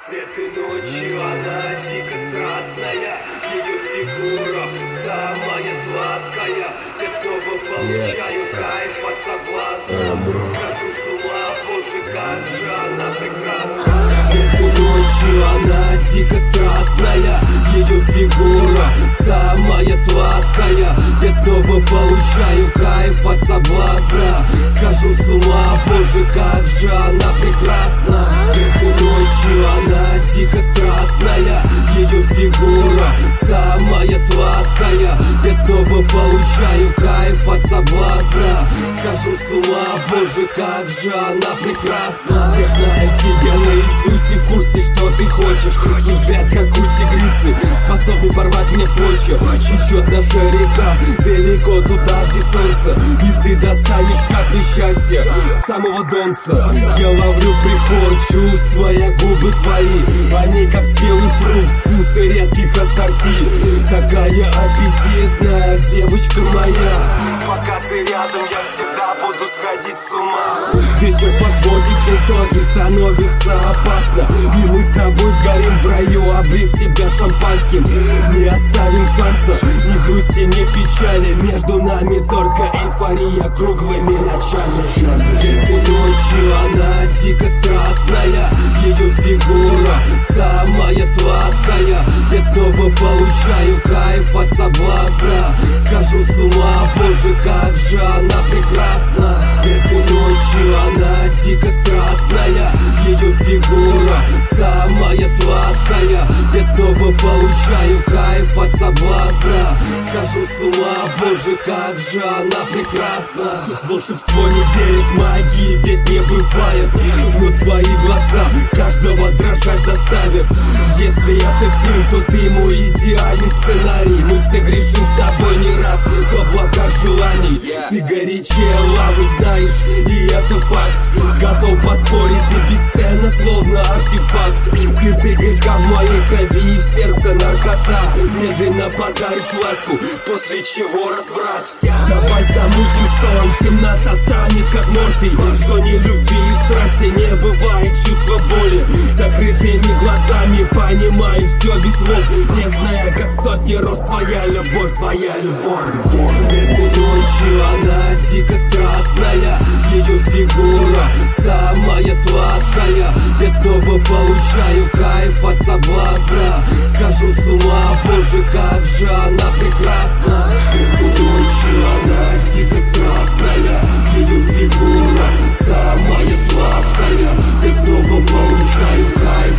Этой ночью она дико страстная, ее фигура самая сладкая. Я снова получаю кайф от соблазна. Схожу с ума, боже, как же она прекрасна. Этой ночью она дико страстная, ее фигура самая сладкая. Я снова получаю кайф от соблазна. Схожу с ума, боже, как же она прекрасна. Этой ночью она дико страстная, ее фигура самая сладкая. Я снова получаю кайф от соблазна. Схожу с ума, боже, как же она прекрасна. Я знаю тебя наизусть и в курсе, что ты хочешь. Твой взгляд, как у тигрицы, способный порвать меня в клочья. Течет наша река далеко туда, где солнце, и ты достанешь капли счастья с самого донца. Я ловлю приход чувств, твоя губы твои, они как спелый фрукт, вкусы редких ассорти. Такая аппетитная девочка моя. Пока ты рядом, я всегда буду сходить с ума. Вечер подводит итоги, становится опасно, и мы с тобой сгорим в раю, облив себя шампанским. Не оставим шанса, ни грусти, ни печали. Между нами только эйфория круглыми ночами. Этой ночью она дико страстная, ее фигура самая сладкая. Я снова получаю кайф от соблазна. Схожу с ума, боже, как же она прекрасна. Этой ночью она дико страстная, ее фигура самая сладкая. Я снова получаю кайф от соблазна. Схожу с ума, боже, как же она прекрасна. Тут волшебство не верит, магии ведь не бывает, но твои глаза каждого дрожать заставят. Если это фильм, то ты мой идеальный сценарий. Мы согрешим с тобой не раз в облаках желаний. Ты горячее лавы, знаешь, и это факт. Готов поспорить, ты бесценна, словно артефакт. Ты ТГК в моей крови и в сердце наркота. Медленно подаришь ласку, после чего разврат. Давай замутим сон, темнота станет как морфий. В зоне любви и страсти не бывает чувства боли. Закрытыми глазами понимаю все без слов. Нежная, как сотни роз, твоя любовь, твоя любовь. Этой ночью она дико страстная, ее фигура самая сладкая. Я снова получаю кайф от соблазна. Схожу с ума, боже, как же она прекрасна. Этой ночью она дико страстная, ее фигура самая сладкая. Я снова получаю кайф